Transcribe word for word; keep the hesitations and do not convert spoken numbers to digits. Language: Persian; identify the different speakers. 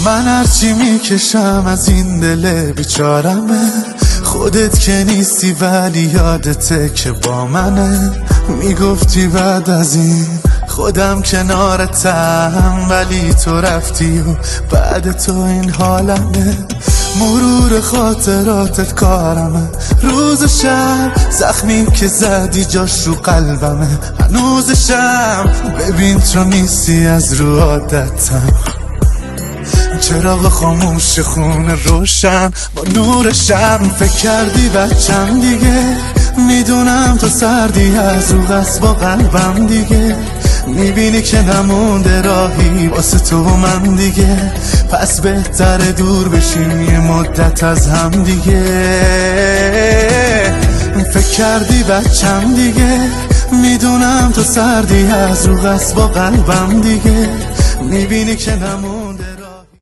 Speaker 1: من هرچی میکشم از این دل بیچارمه، خودت که نیستی ولی یادته که با منه. میگفتی بعد از این خودم کنارتم، ولی تو رفتی و بعد تو این حالمه. مرور خاطراتت کارمه، روز شب زخمی که زدی جاش رو قلبمه هنوزشم. ببین تو نیستی از رو عادتم، چراغ خاموش خونه روشن با نور شب. فکر کردی بچم دیگه، میدونم تو سردی از رو قصد با قلبم دیگه. میبینی که نمونده راهی واسه تو و من دیگه، پس بهتر دور بشیم یه مدت از هم دیگه. فکر کردی بچم دیگه، میدونم تو سردی از رو قصد با قلبم دیگه. میبینی که نمونده